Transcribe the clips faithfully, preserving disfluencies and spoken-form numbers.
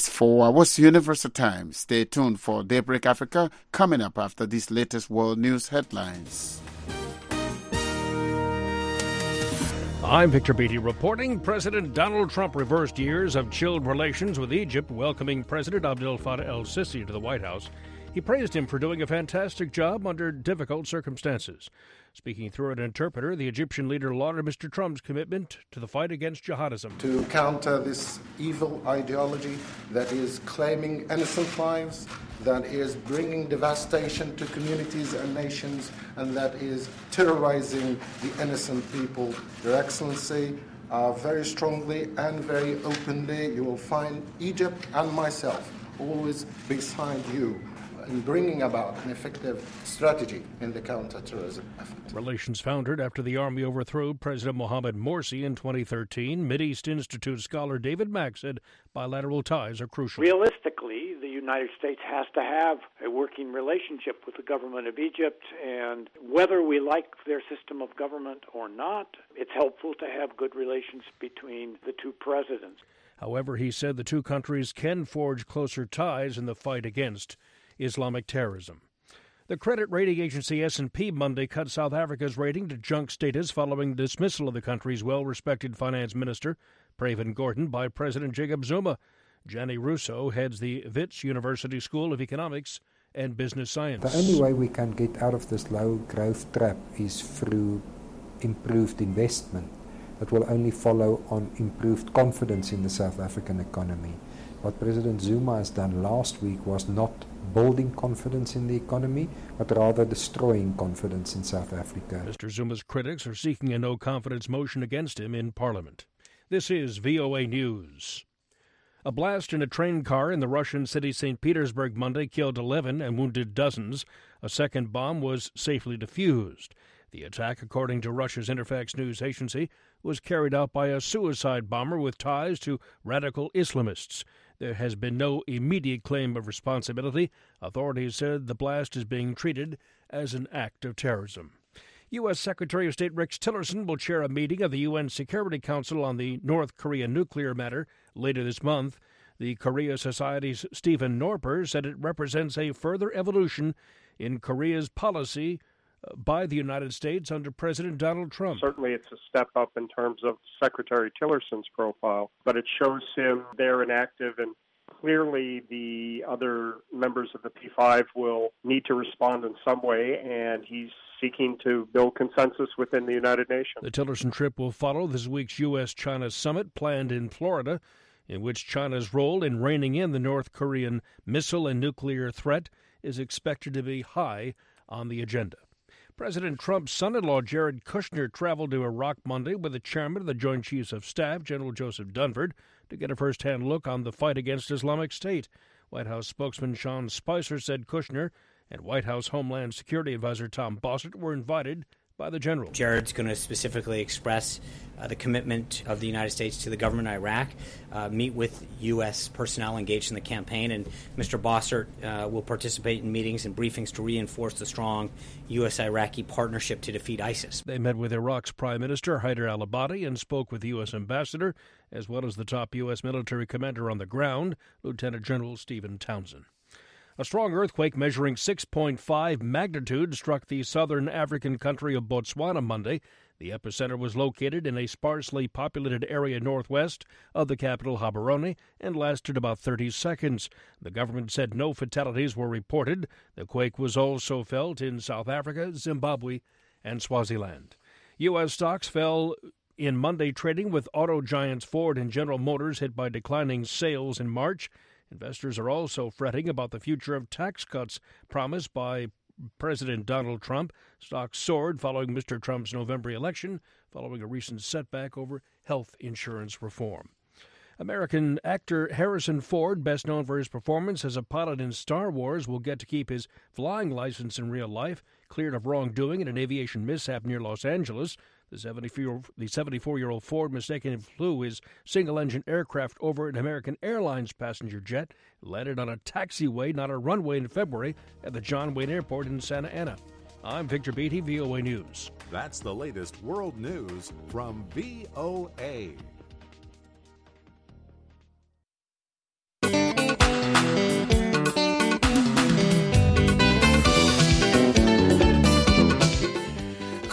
four hours Universal Time. Stay tuned for Daybreak Africa coming up after these latest world news headlines. I'm Victor Beatty reporting. President Donald Trump reversed years of chilled relations with Egypt, welcoming President Abdel Fattah el-Sisi to the White House. He praised him for doing a fantastic job under difficult circumstances. Speaking through an interpreter, the Egyptian leader lauded Mister Trump's commitment to the fight against jihadism. To counter this evil ideology that is claiming innocent lives, that is bringing devastation to communities and nations, and that is terrorizing the innocent people. Your Excellency, uh, very strongly and very openly, you will find Egypt and myself always beside you in bringing about an effective strategy in the counter-terrorism effort. Relations foundered after the army overthrew President Mohamed Morsi in twenty thirteen. Mideast Institute scholar David Mack said bilateral ties are crucial. Realistically, the United States has to have a working relationship with the government of Egypt, and whether we like their system of government or not, it's helpful to have good relations between the two presidents. However, he said the two countries can forge closer ties in the fight against Islamic terrorism. The credit rating agency S and P Monday cut South Africa's rating to junk status following the dismissal of the country's well-respected finance minister, Pravin Gordhan, by President Jacob Zuma. Gianni Russo heads the Wits University School of Economics and Business Science. The only way we can get out of this low growth trap is through improved investment. That will only follow on improved confidence in the South African economy. What President Zuma has done last week was not building confidence in the economy, but rather destroying confidence in South Africa. Mister Zuma's critics are seeking a no-confidence motion against him in Parliament. This is V O A News. A blast in a train car in the Russian city Saint Petersburg Monday killed eleven and wounded dozens. A second bomb was safely defused. The attack, according to Russia's Interfax news agency, was carried out by a suicide bomber with ties to radical Islamists. There has been no immediate claim of responsibility. Authorities said the blast is being treated as an act of terrorism. U S. Secretary of State Rex Tillerson will chair a meeting of the U N Security Council on the North Korea nuclear matter later this month. The Korea Society's Stephen Norper said it represents a further evolution in Korea's policy by the United States under President Donald Trump. Certainly it's a step up in terms of Secretary Tillerson's profile, but it shows him there and active, and clearly the other members of the P five will need to respond in some way, and he's seeking to build consensus within the United Nations. The Tillerson trip will follow this week's U S China summit planned in Florida, in which China's role in reining in the North Korean missile and nuclear threat is expected to be high on the agenda. President Trump's son-in-law, Jared Kushner, traveled to Iraq Monday with the chairman of the Joint Chiefs of Staff, General Joseph Dunford, to get a first-hand look on the fight against Islamic State. White House spokesman Sean Spicer said Kushner and White House Homeland Security Advisor Tom Bossert were invited by the general. Jared's going to specifically express uh, the commitment of the United States to the government of Iraq, uh, meet with U S personnel engaged in the campaign, and Mister Bossert uh, will participate in meetings and briefings to reinforce the strong U S-Iraqi partnership to defeat ISIS. They met with Iraq's Prime Minister Haider al-Abadi and spoke with the U S ambassador, as well as the top U S military commander on the ground, Lieutenant General Stephen Townsend. A strong earthquake measuring six point five magnitude struck the southern African country of Botswana Monday. The epicenter was located in a sparsely populated area northwest of the capital, Gaborone, and lasted about thirty seconds. The government said no fatalities were reported. The quake was also felt in South Africa, Zimbabwe, and Swaziland. U S stocks fell in Monday trading, with auto giants Ford and General Motors hit by declining sales in March. Investors are also fretting about the future of tax cuts promised by President Donald Trump. Stocks soared following Mister Trump's November election, following a recent setback over health insurance reform. American actor Harrison Ford, best known for his performance as a pilot in Star Wars, will get to keep his flying license in real life, cleared of wrongdoing in an aviation mishap near Los Angeles. The seventy-four-year-old Ford mistakenly flew his single-engine aircraft over an American Airlines passenger jet, landed on a taxiway, not a runway, in February at the John Wayne Airport in Santa Ana. I'm Victor Beatty, V O A News. That's the latest world news from V O A.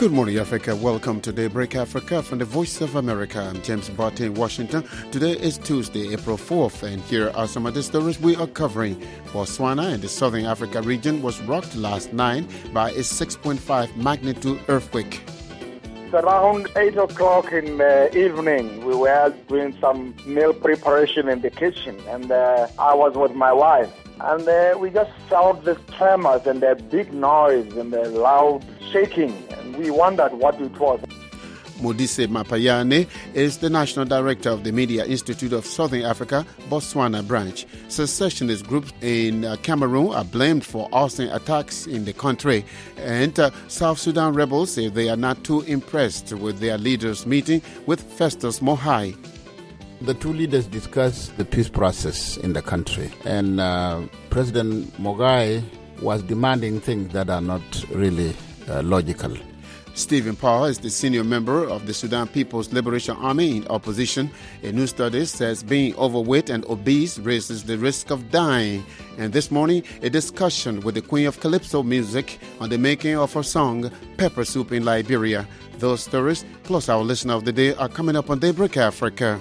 Good morning, Africa. Welcome to Daybreak Africa from the Voice of America. I'm James Barty in Washington. Today is Tuesday, April fourth, and here are some of the stories we are covering. Botswana in the Southern Africa region was rocked last night by a six point five magnitude earthquake. It's around eight o'clock in the evening. We were doing some meal preparation in the kitchen, and uh, I was with my wife. And uh, we just felt the tremors and the big noise and the loud shaking, and we wondered what it was. Modise Mapayane is the National Director of the Media Institute of Southern Africa, Botswana branch. Secessionist groups in uh, Cameroon are blamed for arson attacks in the country. And uh, South Sudan rebels say they are not too impressed with their leaders' meeting with Festus Mogae. The two leaders discussed the peace process in the country. And uh, President Mogae was demanding things that are not really uh, logical. Stephen Power is the senior member of the Sudan People's Liberation Army in opposition. A new study says being overweight and obese raises the risk of dying. And this morning, a discussion with the Queen of Calypso music on the making of her song, Pepper Soup in Liberia. Those stories, plus our listener of the day, are coming up on Daybreak Africa.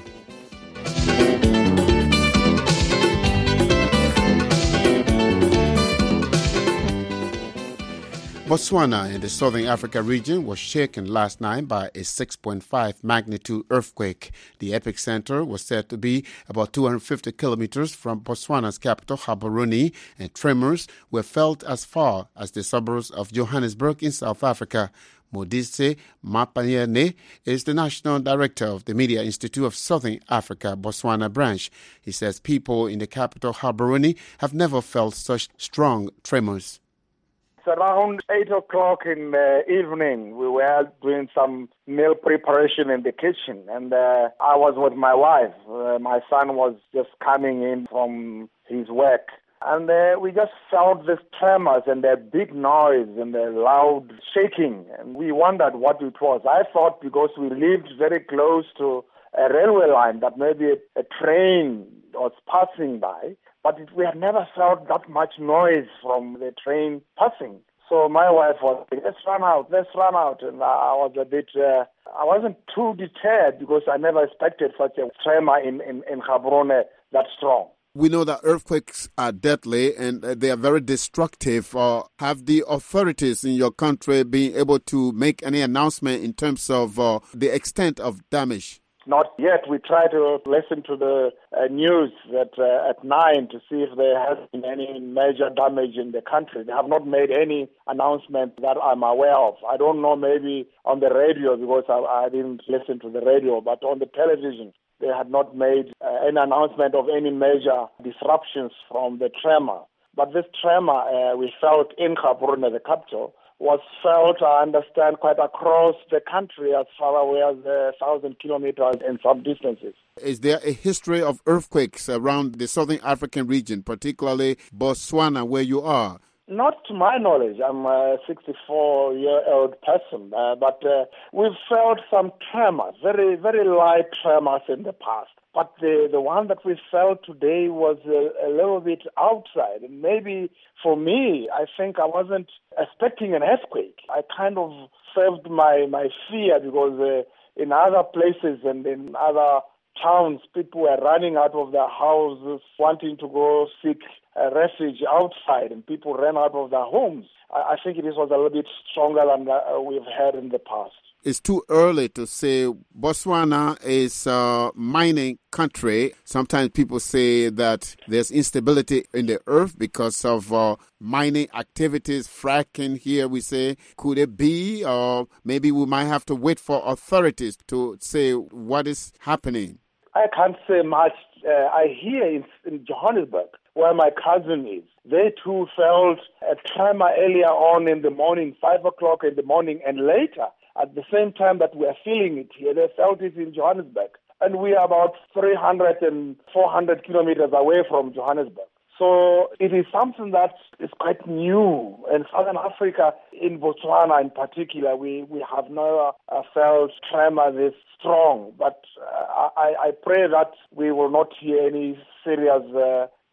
Botswana in the Southern Africa region was shaken last night by a six point five magnitude earthquake. The epicenter was said to be about two hundred fifty kilometers from Botswana's capital, Gaborone, and tremors were felt as far as the suburbs of Johannesburg in South Africa. Modise Mapayane is the National Director of the Media Institute of Southern Africa, Botswana branch. He says people in the capital, Gaborone, have never felt such strong tremors. It's around eight o'clock in the evening. We were doing some meal preparation in the kitchen, and uh, I was with my wife. Uh, my son was just coming in from his work. And uh, we just felt the tremors and the big noise and the loud shaking. And we wondered what it was. I thought because we lived very close to a railway line that maybe a, a train was passing by. But it, we had never felt that much noise from the train passing. So my wife was like, let's run out, let's run out. And I was a bit, uh, I wasn't too deterred because I never expected such a tremor in, in, in Gaborone that strong. We know that earthquakes are deadly and they are very destructive. Uh, have the authorities in your country been able to make any announcement in terms of uh, the extent of damage? Not yet. We try to listen to the uh, news at, uh, at nine to see if there has been any major damage in the country. They have not made any announcement that I'm aware of. I don't know, maybe on the radio because I, I didn't listen to the radio, but on the television, they had not made uh, any announcement of any major disruptions from the tremor. But this tremor uh, we felt in Gaborone, the capital, was felt, I understand, quite across the country as far away as a thousand kilometers in some distances. Is there a history of earthquakes around the Southern African region, particularly Botswana, where you are? Not to my knowledge. I'm a sixty-four-year-old person, uh, but uh, we've felt some tremors, very, very light tremors in the past. But the, the one that we felt today was a, a little bit outside. And maybe for me, I think I wasn't expecting an earthquake. I kind of saved my, my fear because uh, in other places and in other towns, people were running out of their houses, wanting to go seek a refuge outside, and people ran out of their homes. I, I think it was a little bit stronger than uh, we've had in the past. It's too early to say. Botswana is a mining country. Sometimes people say that there's instability in the earth because of uh, mining activities, fracking here, we say. Could it be? Or maybe we might have to wait for authorities to say what is happening. I can't say much. Uh, I hear in, in Johannesburg, where my cousin is, they too felt a tremor earlier on in the morning, five o'clock in the morning, and later, at the same time that we are feeling it here, they felt it in Johannesburg. And we are about three hundred and four hundred kilometers away from Johannesburg. So it is something that is quite new. In Southern Africa, in Botswana in particular, we, we have never uh, felt tremor this strong. But uh, I, I pray that we will not hear any serious uh,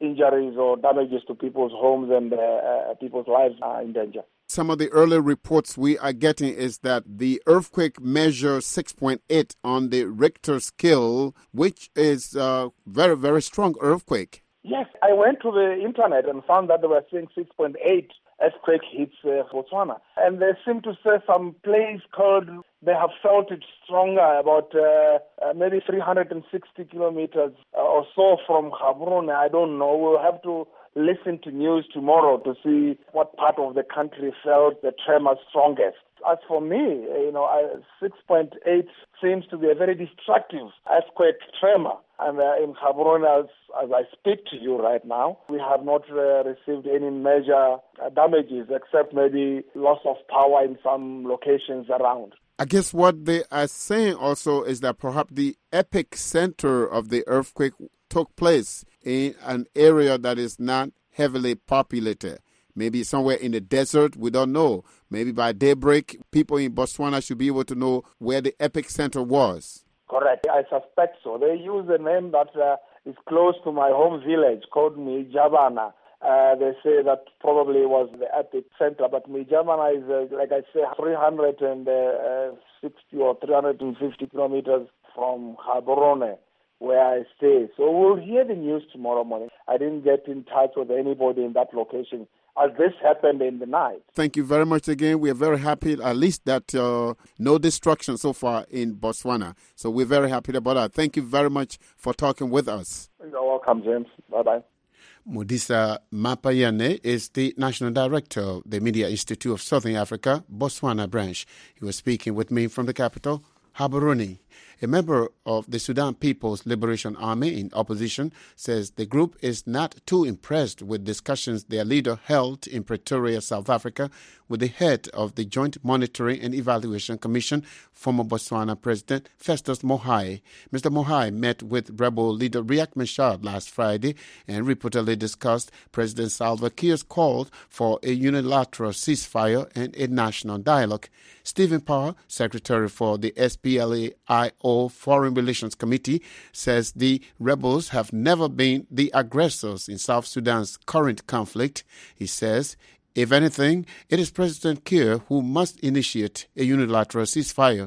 injuries or damages to people's homes and uh, uh, people's lives are in danger. Some of the early reports we are getting is that the earthquake measures six point eight on the Richter scale, which is a very, very strong earthquake. Yes, I went to the internet and found that they were saying six point eight earthquake hits uh, Botswana. And they seem to say some place called, they have felt it stronger, about uh, uh, maybe three hundred sixty kilometers uh, or so from Gaborone. I don't know. We'll have to listen to news tomorrow to see what part of the country felt the tremor strongest. As for me, you know, six point eight seems to be a very destructive earthquake tremor. And uh, in Gaborone, as, as I speak to you right now, we have not uh, received any major uh, damages except maybe loss of power in some locations around. I guess what they are saying also is that perhaps the epicenter of the earthquake took place in an area that is not heavily populated. Maybe somewhere in the desert, we don't know. Maybe by daybreak, people in Botswana should be able to know where the epicenter was. Correct. I suspect so. They use a name that uh, is close to my home village called Mijabana. Uh, they say that probably was the epicenter, but Mijabana is, uh, like I say, three hundred sixty or three hundred fifty kilometers from Gaborone, where I stay. So we'll hear the news tomorrow morning. I didn't get in touch with anybody in that location, as this happened in the night. Thank you very much again. We are very happy, at least that uh, no destruction so far in Botswana. So we're very happy about that. Thank you very much for talking with us. You're welcome, James. Bye-bye. Modisa Mapayane is the National Director of the Media Institute of Southern Africa, Botswana branch. He was speaking with me from the capital, Gaborone. A member of the Sudan People's Liberation Army in opposition says the group is not too impressed with discussions their leader held in Pretoria, South Africa, with the head of the Joint Monitoring and Evaluation Commission, former Botswana President Festus Mogae. Mister Mogae met with rebel leader Riek Machar last Friday and reportedly discussed President Salva Kiir's call for a unilateral ceasefire and a national dialogue. Stephen Parr, Secretary for the S P L A I O Foreign Relations Committee, says the rebels have never been the aggressors in South Sudan's current conflict. He says, if anything, it is President Kiir who must initiate a unilateral ceasefire.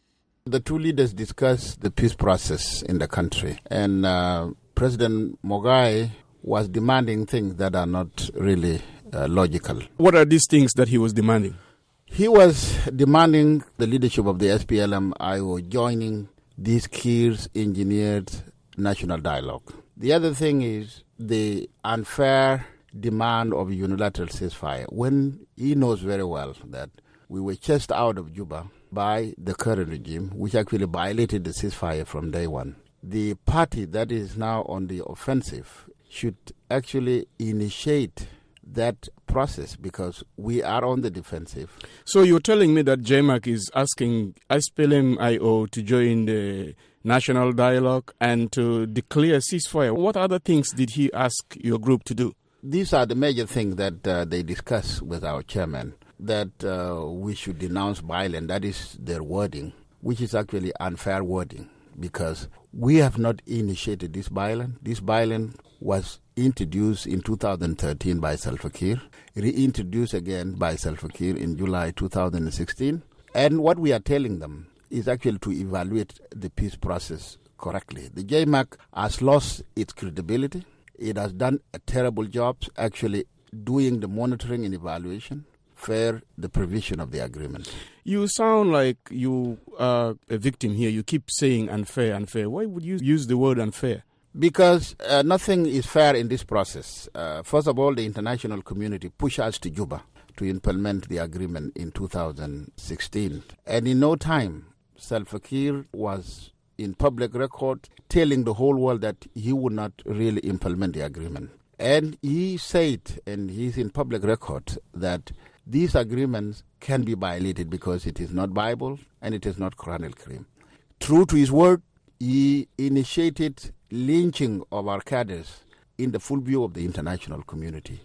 The two leaders discussed the peace process in the country, and uh, President Mogae was demanding things that are not really uh, logical. What are these things that he was demanding? He was demanding the leadership of the S P L M I O joining this Kiir's engineered national dialogue. The other thing is the unfair demand of a unilateral ceasefire, when he knows very well that we were chased out of Juba by the current regime, which actually violated the ceasefire from day one. The party that is now on the offensive should actually initiate that process because we are on the defensive. So you're telling me that J M A C is asking S P L M I O to join the national dialogue and to declare ceasefire. What other things did he ask your group to do? These are the major things that uh, they discuss with our chairman, that uh, we should denounce violence. That is their wording, which is actually unfair wording because we have not initiated this violence. This violence was introduced in two thousand thirteen by Salva Kiir, reintroduced again by Salva Kiir in July two thousand sixteen. And what we are telling them is actually to evaluate the peace process correctly. The J M A C has lost its credibility. It has done a terrible job actually doing the monitoring and evaluation for the provision of the agreement. You sound like you are a victim here. You keep saying unfair, unfair. Why would you use the word unfair? Because uh, nothing is fair in this process. Uh, first of all, the international community pushed us to Juba to implement the agreement in two thousand sixteen. And in no time, Salva Kiir was in public record telling the whole world that he would not really implement the agreement. And he said, and he's in public record, that these agreements can be violated because it is not Bible and it is not Quran al-Karim. True to his word, he initiated lynching of our cadres in the full view of the international community.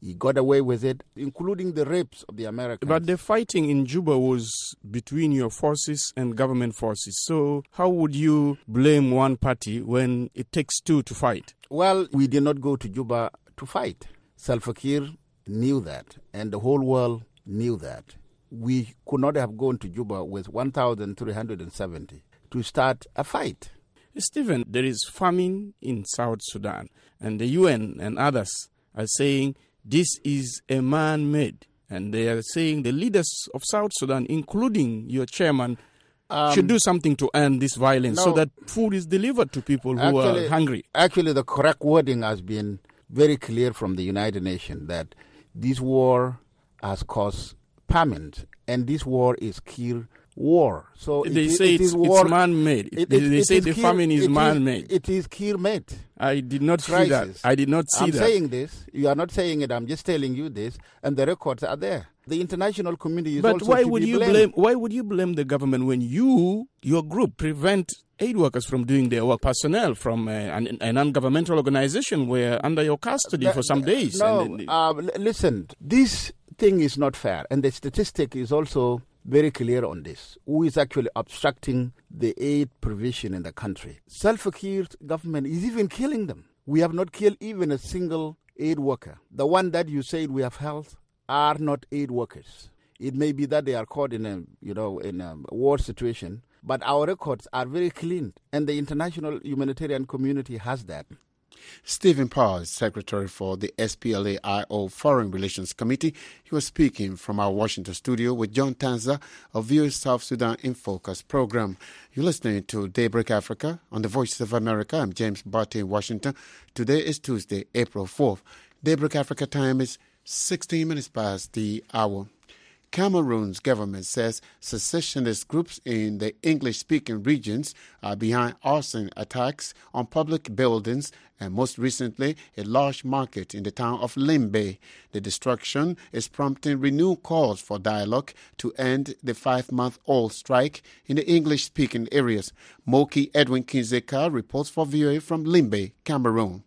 He got away with it, including the rapes of the Americans. But the fighting in Juba was between your forces and government forces. So how would you blame one party when it takes two to fight? Well, we did not go to Juba to fight. Salva Kiir knew that, and the whole world knew that. We could not have gone to Juba with one thousand three hundred seventy to start a fight. Stephen, there is famine in South Sudan, and the U N and others are saying this is a man-made. And they are saying the leaders of South Sudan, including your chairman, um, should do something to end this violence no, so that food is delivered to people who actually, are hungry. Actually, the correct wording has been very clear from the United Nations that this war has caused famine, and this war is Kiir war. So they it, say it it's, is war. It's man-made. It, they it, they it say is the Kiir, famine is it man-made. Is, it is Kiir-made. I did not see Crisis. that. I did not see I'm that. I'm saying this. You are not saying it. I'm just telling you this, and the records are there. The international community is but also why to would be you blamed. blame? Why would you blame the government when you, your group, prevent aid workers from doing their work? Personnel from uh, an, a non-governmental organization were under your custody Uh, for some days. No, and then, uh, listen. This thing is not fair, and the statistic is also very clear on this. Who is actually obstructing the aid provision in the country? Salva Kiir's government is even killing them. We have not killed even a single aid worker. The one that you said we have held are not aid workers. It may be that they are caught in a, you know, in a war situation, but our records are very clean, and the international humanitarian community has that. Stephen Powers, Secretary for the S P L A I O Foreign Relations Committee, he was speaking from our Washington studio with John Tanza of V O A South Sudan in Focus program. You're listening to Daybreak Africa on the Voice of America. I'm James Barty in Washington. Today is Tuesday, April fourth. Daybreak Africa time is sixteen minutes past the hour. Cameroon's government says secessionist groups in the English-speaking regions are behind arson attacks on public buildings and most recently a large market in the town of Limbe. The destruction is prompting renewed calls for dialogue to end the five-month-old strike in the English-speaking areas. Moki Edwin Kinzeka reports for V O A from Limbe, Cameroon.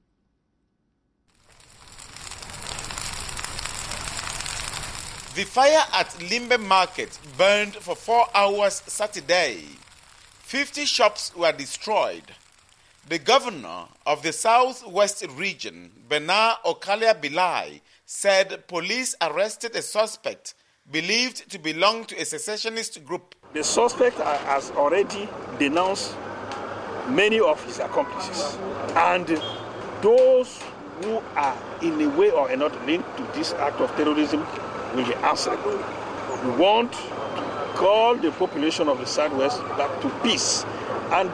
The fire at Limbe Market burned for four hours Saturday. Fifty shops were destroyed. The governor of the southwest region, Bernard Okalia Bilai, said police arrested a suspect believed to belong to a secessionist group. The suspect has already denounced many of his accomplices, and those who are in a way or another linked to this act of terrorism will be answered. We want to call the population of the Southwest back to peace. And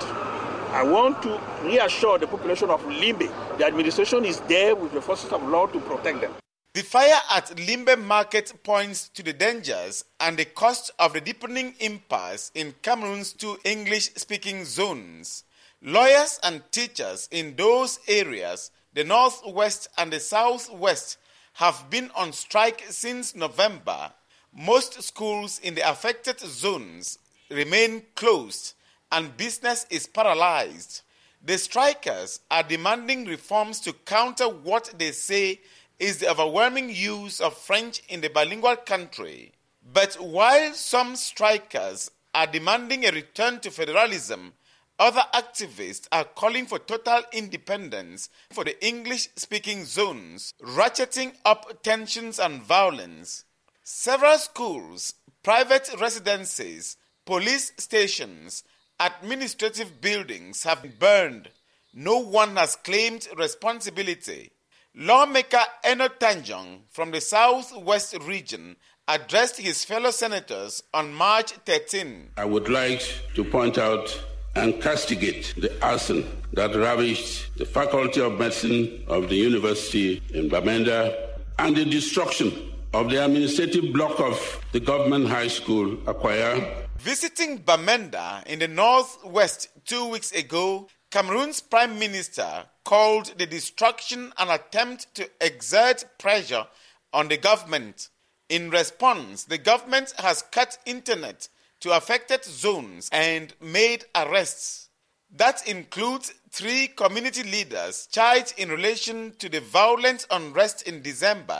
I want to reassure the population of Limbe the administration is there with the forces of law to protect them. The fire at Limbe Market points to the dangers and the cost of the deepening impasse in Cameroon's two English-speaking zones. Lawyers and teachers in those areas, the northwest and the southwest, have been on strike since November. Most schools in the affected zones remain closed and business is paralyzed. The strikers are demanding reforms to counter what they say is the overwhelming use of French in the bilingual country. But while some strikers are demanding a return to federalism, other activists are calling for total independence for the English-speaking zones, ratcheting up tensions and violence. Several schools, private residences, police stations, administrative buildings have been burned. No one has claimed responsibility. Lawmaker Eno Tanjong from the southwest region addressed his fellow senators on March thirteenth. I would like to point out and castigate the arson that ravaged the Faculty of Medicine of the University in Bamenda and the destruction of the administrative block of the government high school, Akwaya. Visiting Bamenda in the northwest two weeks ago, Cameroon's Prime Minister called the destruction an attempt to exert pressure on the government. In response, the government has cut internet to affected zones and made arrests. That includes three community leaders charged in relation to the violent unrest in December.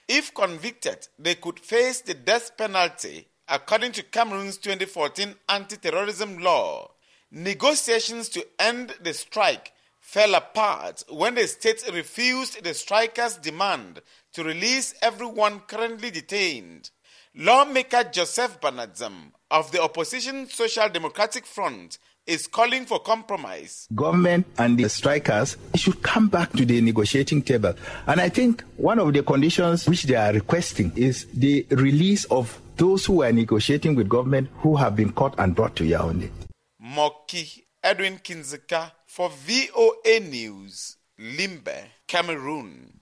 If convicted, they could face the death penalty, according to Cameroon's twenty fourteen anti-terrorism law. Negotiations to end the strike fell apart when the state refused the strikers' demand to release everyone currently detained. Lawmaker Joseph Banadzam of the opposition Social Democratic Front is calling for compromise. Government and the strikers should come back to the negotiating table. And I think one of the conditions which they are requesting is the release of those who are negotiating with government who have been caught and brought to Yaoundé. Moki Edwin Kinzeka for V O A News, Limbe, Cameroon.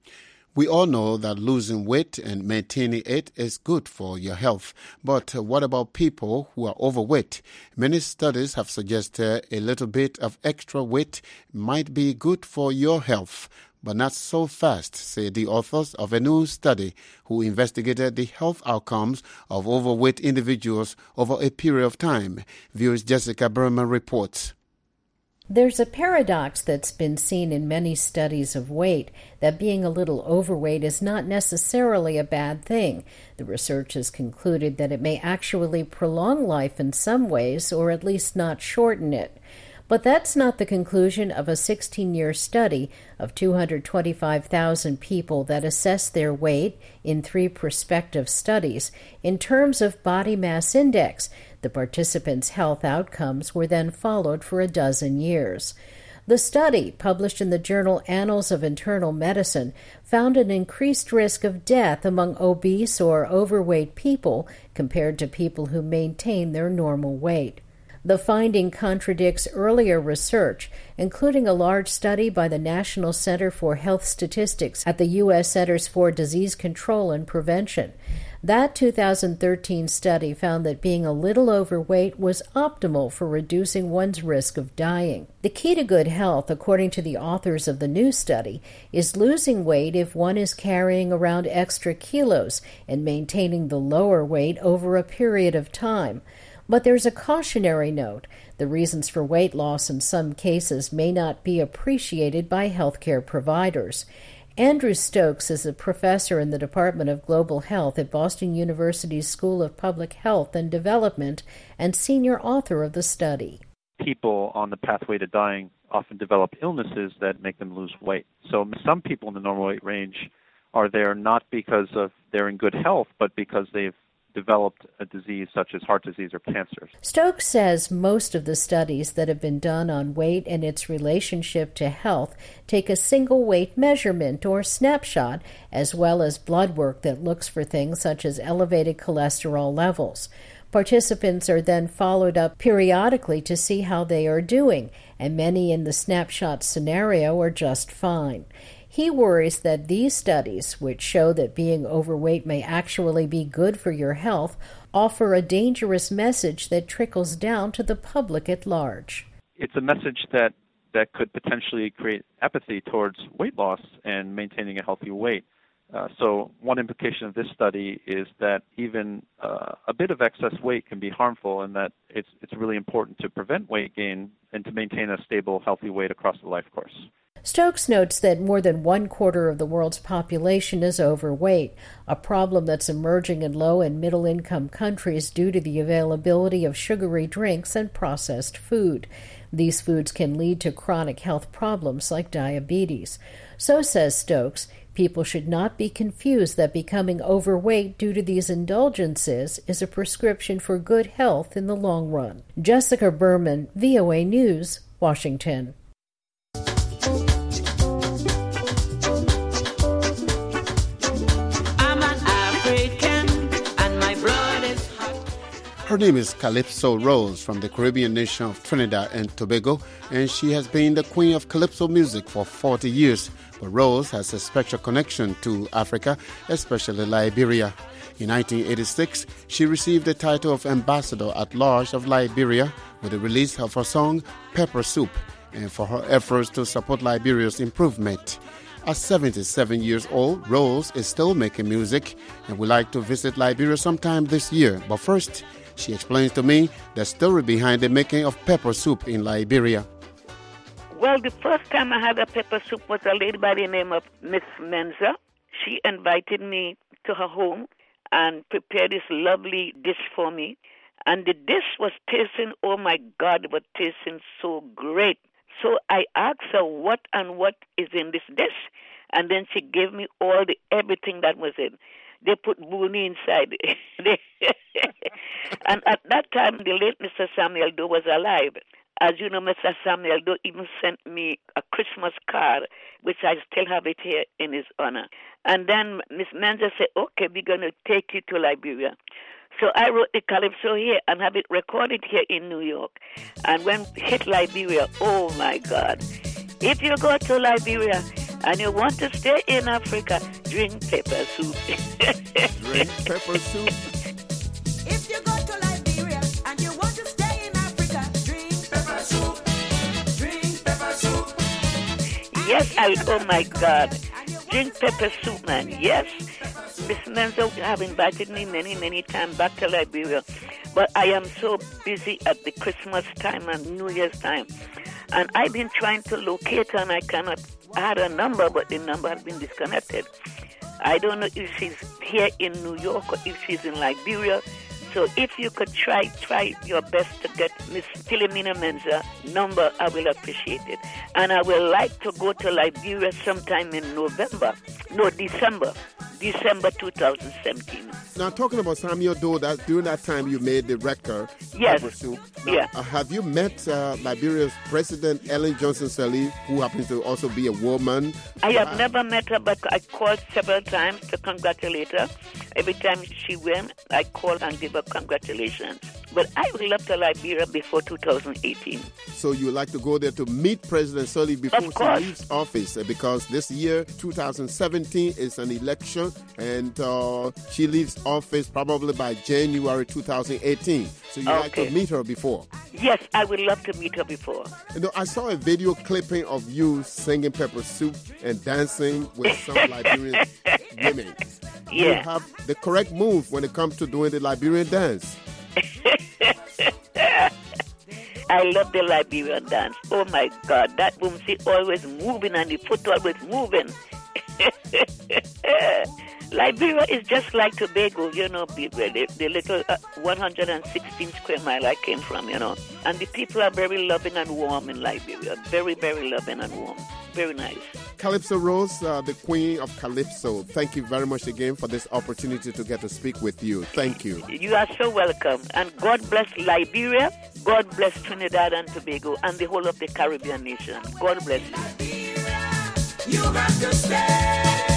We all know that losing weight and maintaining it is good for your health. But what about people who are overweight? Many studies have suggested a little bit of extra weight might be good for your health, but not so fast, say the authors of a new study who investigated the health outcomes of overweight individuals over a period of time. Viewers Jessica Berman reports. There's a paradox that's been seen in many studies of weight, that being a little overweight is not necessarily a bad thing. The research has concluded that it may actually prolong life in some ways, or at least not shorten it. But that's not the conclusion of a sixteen-year study of two hundred twenty-five thousand people that assessed their weight in three prospective studies in terms of body mass index. The participants' health outcomes were then followed for a dozen years. The study, published in the journal Annals of Internal Medicine, found an increased risk of death among obese or overweight people compared to people who maintain their normal weight. The finding contradicts earlier research, including a large study by the National Center for Health Statistics at the U S Centers for Disease Control and Prevention. That two thousand thirteen study found that being a little overweight was optimal for reducing one's risk of dying. The key to good health, according to the authors of the new study, is losing weight if one is carrying around extra kilos and maintaining the lower weight over a period of time. But there's a cautionary note. The reasons for weight loss in some cases may not be appreciated by healthcare providers. Andrew Stokes is a professor in the Department of Global Health at Boston University's School of Public Health and Development and senior author of the study. People on the pathway to dying often develop illnesses that make them lose weight. So some people in the normal weight range are there not because of they're in good health, but because they've developed a disease such as heart disease or cancer. Stokes says most of the studies that have been done on weight and its relationship to health take a single weight measurement or snapshot, as well as blood work that looks for things such as elevated cholesterol levels. Participants are then followed up periodically to see how they are doing, and many in the snapshot scenario are just fine. He worries that these studies, which show that being overweight may actually be good for your health, offer a dangerous message that trickles down to the public at large. It's a message that, that could potentially create apathy towards weight loss and maintaining a healthy weight. Uh, so one implication of this study is that even uh, a bit of excess weight can be harmful, and that it's, it's really important to prevent weight gain and to maintain a stable, healthy weight across the life course. Stokes notes that more than one quarter of the world's population is overweight, a problem that's emerging in low- and middle-income countries due to the availability of sugary drinks and processed food. These foods can lead to chronic health problems like diabetes. So, says Stokes, people should not be confused that becoming overweight due to these indulgences is a prescription for good health in the long run. Jessica Berman, V O A News, Washington. Her name is Calypso Rose from the Caribbean nation of Trinidad and Tobago, and she has been the queen of calypso music for forty years. But Rose has a special connection to Africa, especially Liberia. In nineteen eighty-six, she received the title of Ambassador at Large of Liberia with the release of her song Pepper Soup, and for her efforts to support Liberia's improvement. At seventy-seven years old, Rose is still making music and would like to visit Liberia sometime this year. But first, she explains to me the story behind the making of pepper soup in Liberia. Well, the first time I had a pepper soup was a lady by the name of Miss Menza. She invited me to her home and prepared this lovely dish for me. And the dish was tasting, oh my God, it was tasting so great. So I asked her what and what is in this dish. And then she gave me all the everything that was in. They put boonie inside. And at that time, the late Mister Samuel Doe was alive. As you know, Mister Samuel Doe even sent me a Christmas card, which I still have it here in his honor. And then Miss Menza said, okay, we're going to take you to Liberia. So I wrote the calypso here and have it recorded here in New York. And when we hit Liberia, oh my God. If you go to Liberia and you want to stay in Africa, drink pepper soup. Drink pepper soup. If you go to Liberia and you want to stay in Africa, drink pepper soup. Drink pepper soup. Yes, I, oh my God. Drink pepper soup, man. Yes. Miss Menzo have invited me many, many times back to Liberia. But I am so busy at the Christmas time and New Year's time. And I've been trying to locate her and I cannot. I had a number, but the number has been disconnected. I don't know if she's here in New York or if she's in Liberia. So if you could try try your best to get Miss Philomena Menza number, I will appreciate it. And I would like to go to Liberia sometime in November. No, December. December two thousd seventeen. Now, talking about Samuel Doe, that during that time you made the record. Yes. Now, yeah. Uh, have you met uh, Liberia's President Ellen Johnson Sirleaf, who happens to also be a woman? I have uh, never met her, but I called several times to congratulate her. Every time she went, I called and give her congratulations. But I would love to Liberia before two thousand eighteen. So you would like to go there to meet President Sirleaf before she leaves office, uh, because this year, two thousand seventeen, is an election, and uh, she leaves office probably by January two thousand eighteen. So you'd okay. like to meet her before? Yes, I would love to meet her before. You know, I saw a video clipping of you singing Pepper Soup and dancing with some Liberian women. Yeah. You have the correct move when it comes to doing the Liberian dance. I love the Liberian dance. Oh my God, that woman, she always moving and the foot always moving. Liberia is just like Tobago, you know, the, the, the little uh, one hundred sixteen square mile I came from, you know. And the people are very loving and warm in Liberia. Very, very loving and warm. Very nice. Calypso Rose, uh, the queen of Calypso, thank you very much again for this opportunity to get to speak with you. Thank you. You are so welcome. And God bless Liberia. God bless Trinidad and Tobago and the whole of the Caribbean nation. God bless you. Liberia, you have to stay.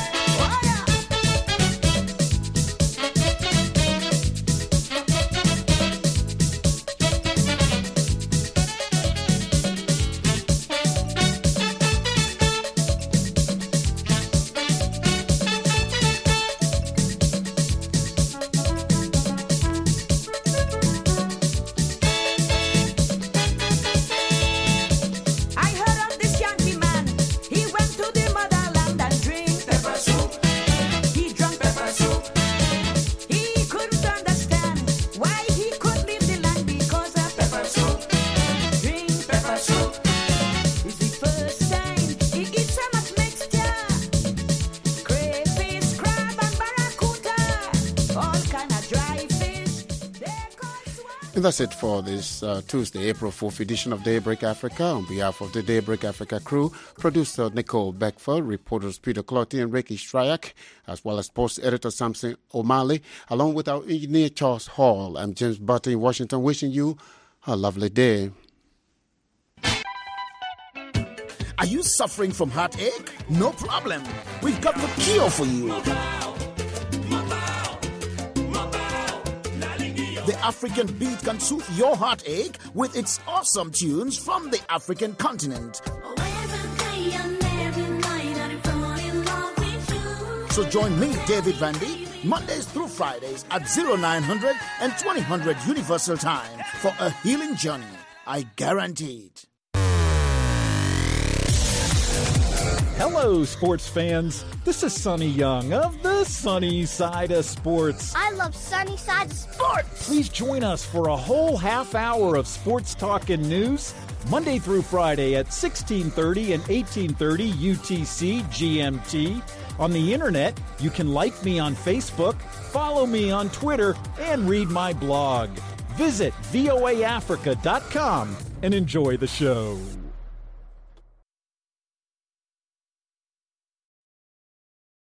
And that's it for this uh, Tuesday, April fourth edition of Daybreak Africa. On behalf of the Daybreak Africa crew, producer Nicole Beckford, reporters Peter Clotty and Ricky Stryak, as well as post editor Samson O'Malley, along with our engineer Charles Hall. I'm James Butty in Washington, wishing you a lovely day. Are you suffering from heartache? No problem. We've got the cure for you. The African Beat can soothe your heartache with its awesome tunes from the African continent. So join me, David Vandy, Mondays through Fridays at oh nine hundred and twenty hundred Universal Time for a healing journey. I guarantee it. Hello, sports fans. This is Sonny Young of the Sunny Side of Sports. I love Sunny Side of Sports. Please join us for a whole half hour of sports talk and news, Monday through Friday at sixteen thirty and eighteen thirty U T C G M T. On the internet, you can like me on Facebook, follow me on Twitter, and read my blog. Visit voa africa dot com and enjoy the show.